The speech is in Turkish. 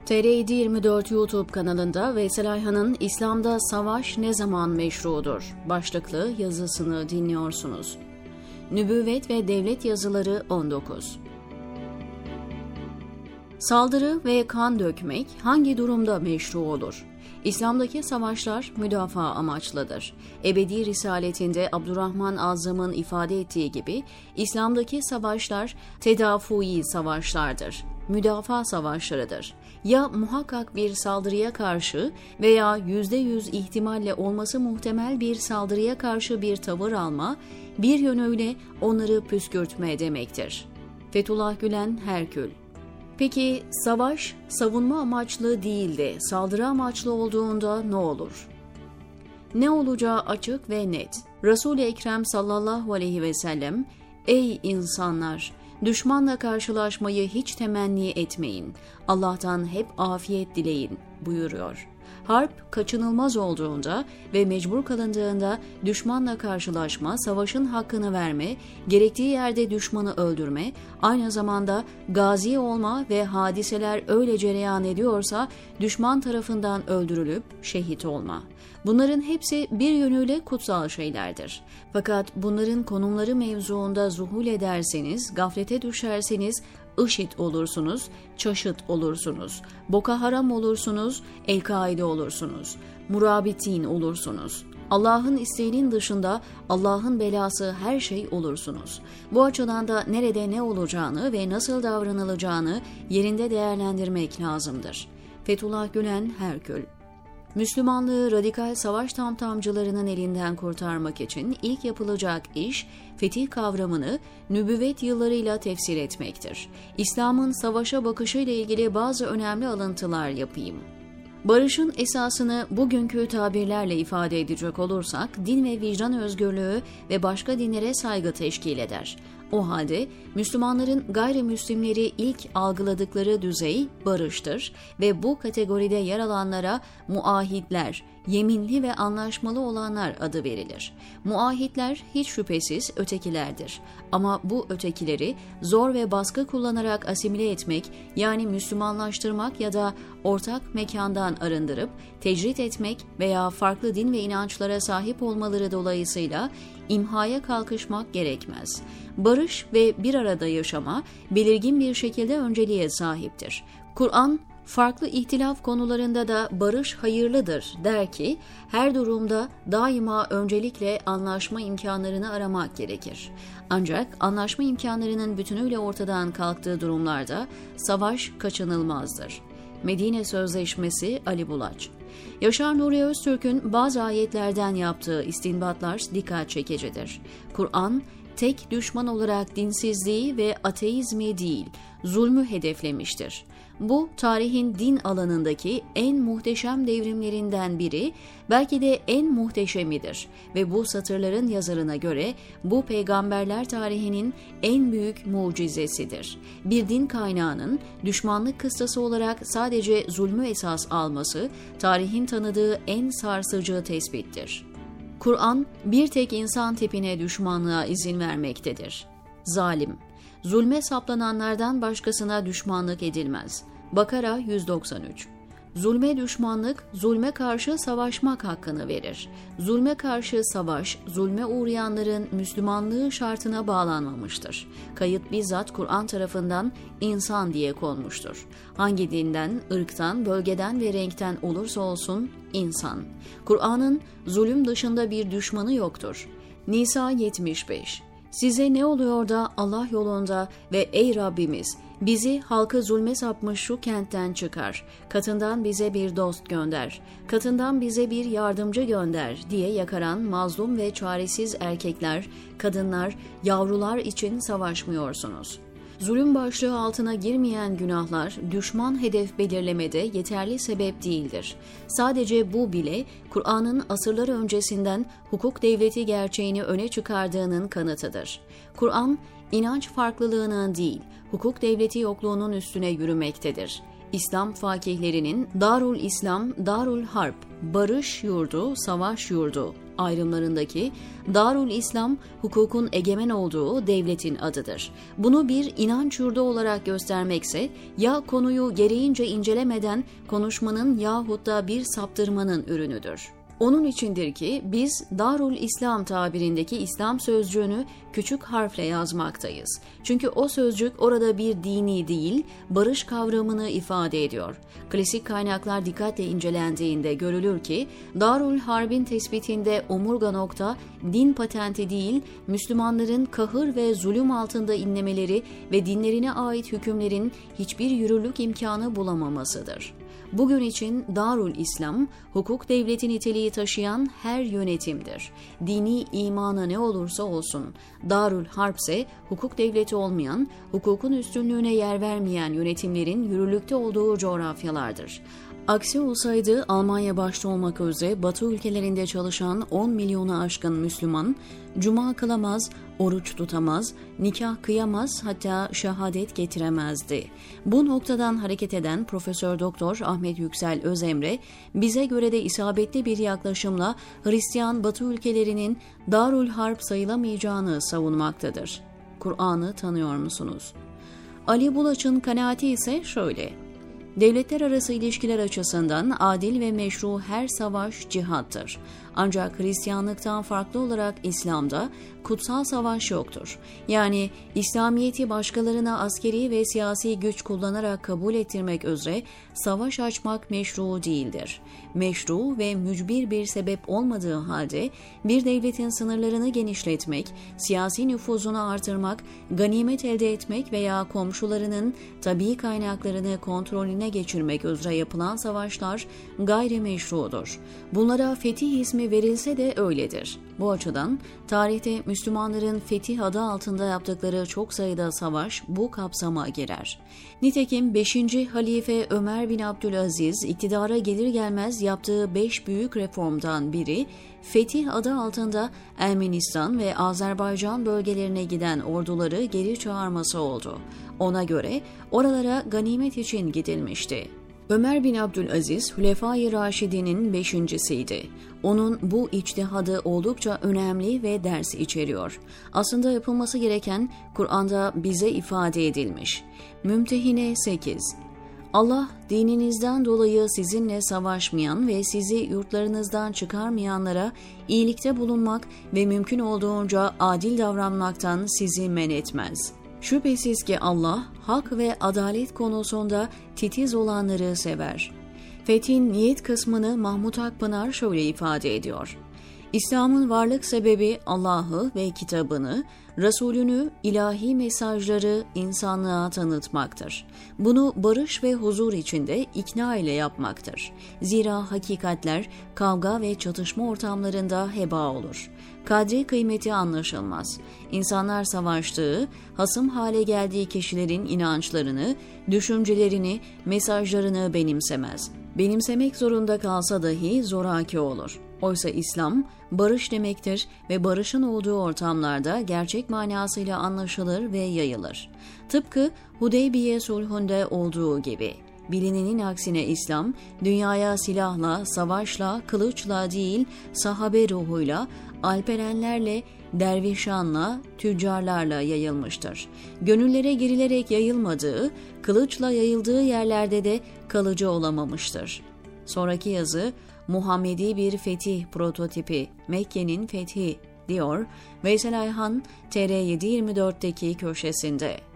TR724 YouTube kanalında Veysel Ayhan'ın İslam'da Savaş Ne Zaman Meşrudur başlıklı yazısını dinliyorsunuz. Nübüvvet ve Devlet Yazıları 19. Saldırı ve kan dökmek hangi durumda meşru olur? İslam'daki savaşlar müdafaa amaçlıdır. Ebedi Risaletinde Abdurrahman Azzam'ın ifade ettiği gibi İslam'daki savaşlar tedafui savaşlardır. Müdafaa savaşlarıdır. Ya muhakkak bir saldırıya karşı veya %100 ihtimalle olması muhtemel bir saldırıya karşı bir tavır alma, bir yönüyle onları püskürtme demektir. Fethullah Gülen, Herkül. Peki savaş savunma amaçlı değil de saldırı amaçlı olduğunda ne olur? Ne olacağı açık ve net. Resul-i Ekrem sallallahu aleyhi ve sellem, "Ey insanlar! Düşmanla karşılaşmayı hiç temenni etmeyin. Allah'tan hep afiyet dileyin" buyuruyor. Harp kaçınılmaz olduğunda ve mecbur kalındığında düşmanla karşılaşma, savaşın hakkını verme, gerektiği yerde düşmanı öldürme, aynı zamanda gazi olma ve hadiseler öyle cereyan ediyorsa düşman tarafından öldürülüp şehit olma. Bunların hepsi bir yönüyle kutsal şeylerdir. Fakat bunların konumları mevzuunda zuhul ederseniz, gaflete düşerseniz, IŞİD olursunuz, çaşıt olursunuz, Boko Haram olursunuz, El-Kaide olursunuz, murabitin olursunuz. Allah'ın isteğinin dışında Allah'ın belası her şey olursunuz. Bu açıdan da nerede ne olacağını ve nasıl davranılacağını yerinde değerlendirmek lazımdır. Fethullah Gülen, Herkül. Müslümanlığı radikal savaş tamtamcılarının elinden kurtarmak için ilk yapılacak iş, fetih kavramını nübüvvet yıllarıyla tefsir etmektir. İslam'ın savaşa bakışıyla ilgili bazı önemli alıntılar yapayım. Barışın esasını bugünkü tabirlerle ifade edecek olursak, din ve vicdan özgürlüğü ve başka dinlere saygı teşkil eder. O halde Müslümanların gayrimüslimleri ilk algıladıkları düzey barıştır ve bu kategoride yer alanlara muahitler, yeminli ve anlaşmalı olanlar adı verilir. Muahitler hiç şüphesiz ötekilerdir. Ama bu ötekileri zor ve baskı kullanarak asimile etmek, yani Müslümanlaştırmak ya da ortak mekandan arındırıp tecrit etmek veya farklı din ve inançlara sahip olmaları dolayısıyla imhaya kalkışmak gerekmez. Barış ve bir arada yaşama belirgin bir şekilde önceliğe sahiptir. Kur'an, farklı ihtilaf konularında da barış hayırlıdır der ki, her durumda daima öncelikle anlaşma imkanlarını aramak gerekir. Ancak anlaşma imkanlarının bütünüyle ortadan kalktığı durumlarda savaş kaçınılmazdır. Medine Sözleşmesi, Ali Bulaç. Yaşar Nuri Öztürk'ün bazı ayetlerden yaptığı istinbatlar dikkat çekicidir. Kur'an, tek düşman olarak dinsizliği ve ateizmi değil, zulmü hedeflemiştir. Bu, tarihin din alanındaki en muhteşem devrimlerinden biri, belki de en muhteşemidir ve bu satırların yazarına göre bu peygamberler tarihinin en büyük mucizesidir. Bir din kaynağının düşmanlık kıstası olarak sadece zulmü esas alması, tarihin tanıdığı en sarsıcı tespittir. Kur'an, bir tek insan tipine düşmanlığa izin vermektedir. Zalim. Zulme saplananlardan başkasına düşmanlık edilmez. Bakara 193. Zulme düşmanlık, zulme karşı savaşmak hakkını verir. Zulme karşı savaş, zulme uğrayanların Müslümanlığı şartına bağlanmamıştır. Kayıt bizzat Kur'an tarafından insan diye konmuştur. Hangi dinden, ırktan, bölgeden ve renkten olursa olsun insan. Kur'an'ın zulüm dışında bir düşmanı yoktur. Nisa 75. Size ne oluyor da Allah yolunda ve ey Rabbimiz, bizi halkı zulme sapmış şu kentten çıkar, katından bize bir dost gönder, katından bize bir yardımcı gönder diye yakaran mazlum ve çaresiz erkekler, kadınlar, yavrular için savaşmıyorsunuz. Zulüm başlığı altına girmeyen günahlar, düşman hedef belirlemede yeterli sebep değildir. Sadece bu bile Kur'an'ın asırlar öncesinden hukuk devleti gerçeğini öne çıkardığının kanıtıdır. Kur'an, inanç farklılığının değil, hukuk devleti yokluğunun üstüne yürümektedir. İslam fakihlerinin Darul İslam, Darul Harp, barış yurdu, savaş yurdu ayrımlarındaki Darul İslam, hukukun egemen olduğu devletin adıdır. Bunu bir inanç yurdu olarak göstermekse ya konuyu gereğince incelemeden konuşmanın yahut da bir saptırmanın ürünüdür. Onun içindir ki biz Darul İslam tabirindeki İslam sözcüğünü küçük harfle yazmaktayız. Çünkü o sözcük orada bir dini değil, barış kavramını ifade ediyor. Klasik kaynaklar dikkatle incelendiğinde görülür ki Darul Harb'in tespitinde omurga nokta din patenti değil, Müslümanların kahır ve zulüm altında inlemeleri ve dinlerine ait hükümlerin hiçbir yürürlük imkanı bulamamasıdır. Bugün için Darul İslam, hukuk devleti niteliği taşıyan her yönetimdir. Dini imana ne olursa olsun. Darul Harp ise hukuk devleti olmayan, hukukun üstünlüğüne yer vermeyen yönetimlerin yürürlükte olduğu coğrafyalardır. Aksi olsaydı Almanya başta olmak üzere Batı ülkelerinde çalışan 10 milyonu aşkın Müslüman, cuma kılamaz, oruç tutamaz, nikah kıyamaz, hatta şehadet getiremezdi. Bu noktadan hareket eden Profesör Doktor Ahmet Yüksel Özemre, bize göre de isabetli bir yaklaşımla Hristiyan Batı ülkelerinin Darul Harp sayılamayacağını savunmaktadır. Kur'an'ı tanıyor musunuz? Ali Bulaç'ın kanaati ise şöyle: devletler arası ilişkiler açısından adil ve meşru her savaş cihattır. Ancak Hristiyanlıktan farklı olarak İslam'da kutsal savaş yoktur. Yani İslamiyet'i başkalarına askeri ve siyasi güç kullanarak kabul ettirmek üzere savaş açmak meşru değildir. Meşru ve mücbir bir sebep olmadığı halde bir devletin sınırlarını genişletmek, siyasi nüfuzunu artırmak, ganimet elde etmek veya komşularının tabii kaynaklarını kontrolüne geçirmek üzere yapılan savaşlar gayrimeşrudur. Bunlara fetih ismi verilse de öyledir. Bu açıdan tarihte Müslümanların fetih adı altında yaptıkları çok sayıda savaş bu kapsama girer. Nitekim 5. Halife Ömer bin Abdülaziz iktidara gelir gelmez yaptığı 5 büyük reformdan biri, fetih adı altında Ermenistan ve Azerbaycan bölgelerine giden orduları geri çağırması oldu. Ona göre oralara ganimet için gidilmişti. Ömer bin Abdülaziz, Hülefai Raşidi'nin 5.'siydi. Onun bu içtihadı oldukça önemli ve ders içeriyor. Aslında yapılması gereken Kur'an'da bize ifade edilmiş. Mümtehine 8. Allah, dininizden dolayı sizinle savaşmayan ve sizi yurtlarınızdan çıkarmayanlara iyilikte bulunmak ve mümkün olduğunca adil davranmaktan sizi men etmez. Şüphesiz ki Allah, hak ve adalet konusunda titiz olanları sever. Fethin niyet kısmını Mahmut Akpınar şöyle ifade ediyor: İslam'ın varlık sebebi Allah'ı ve kitabını, Resulünü, ilahi mesajları insanlığa tanıtmaktır. Bunu barış ve huzur içinde ikna ile yapmaktır. Zira hakikatler kavga ve çatışma ortamlarında heba olur. Kadri kıymeti anlaşılmaz. İnsanlar savaştığı, hasım hale geldiği kişilerin inançlarını, düşüncelerini, mesajlarını benimsemez. Benimsemek zorunda kalsa dahi zoraki olur. Oysa İslam, barış demektir ve barışın olduğu ortamlarda gerçek manasıyla anlaşılır ve yayılır. Tıpkı Hudeybiye sulhünde olduğu gibi. Bilinenin aksine İslam, dünyaya silahla, savaşla, kılıçla değil, sahabe ruhuyla, alperenlerle, dervişanla, tüccarlarla yayılmıştır. Gönüllere girilerek yayılmadığı, kılıçla yayıldığı yerlerde de kalıcı olamamıştır. Sonraki yazı, Muhammedi bir fetih prototipi, Mekke'nin fethi, diyor Veysel Ayhan, TR724'deki köşesinde.